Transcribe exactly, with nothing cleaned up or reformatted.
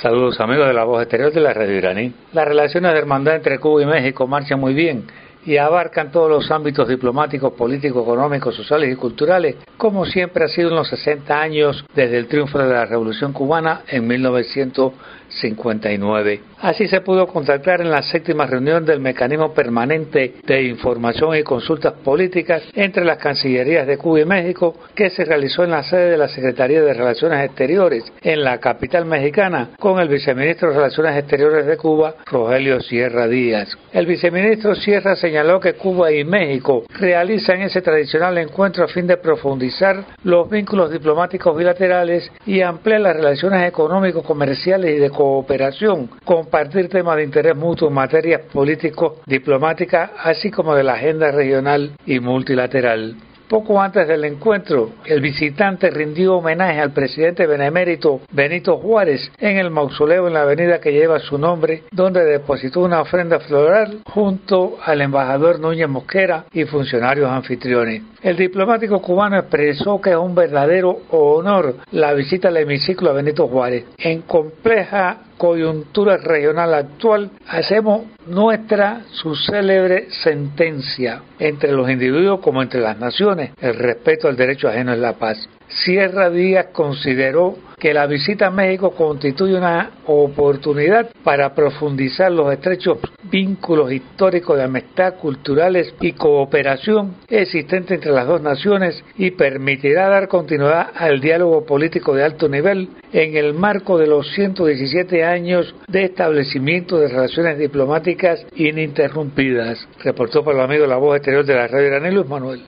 Saludos amigos de la Voz Exterior de la Radio Iraní. Las relaciones de hermandad entre Cuba y México marchan muy bien y abarcan todos los ámbitos diplomáticos, políticos, económicos, sociales y culturales, como siempre ha sido en los sesenta años desde el triunfo de la Revolución Cubana en mil novecientos cincuenta y nueve. Así se pudo contactar en la séptima reunión del Mecanismo Permanente de Información y Consultas Políticas entre las Cancillerías de Cuba y México, que se realizó en la sede de la Secretaría de Relaciones Exteriores en la capital mexicana, con el viceministro de Relaciones Exteriores de Cuba, Rogelio Sierra Díaz. El viceministro Sierra señaló que Cuba y México realizan ese tradicional encuentro a fin de profundizar los vínculos diplomáticos bilaterales y ampliar las relaciones económicos, comerciales y de cooperación, compartir temas de interés mutuo en materias políticos, diplomáticas, así como de la agenda regional y multilateral. Poco antes del encuentro, el visitante rindió homenaje al presidente benemérito Benito Juárez en el mausoleo en la avenida que lleva su nombre, donde depositó una ofrenda floral junto al embajador Núñez Mosquera y funcionarios anfitriones. El diplomático cubano expresó que es un verdadero honor la visita al hemiciclo a Benito Juárez. En compleja coyuntura regional actual, hacemos nuestra su célebre sentencia: entre los individuos como entre las naciones, el respeto al derecho ajeno es la paz. Sierra Díaz consideró que la visita a México constituye una oportunidad para profundizar los estrechos vínculos históricos de amistad, culturales y cooperación existentes entre las dos naciones y permitirá dar continuidad al diálogo político de alto nivel en el marco de los ciento diecisiete años de establecimiento de relaciones diplomáticas ininterrumpidas. Reportó para el amigo de la Voz Exterior de la Radio Iraní, Luis Manuel.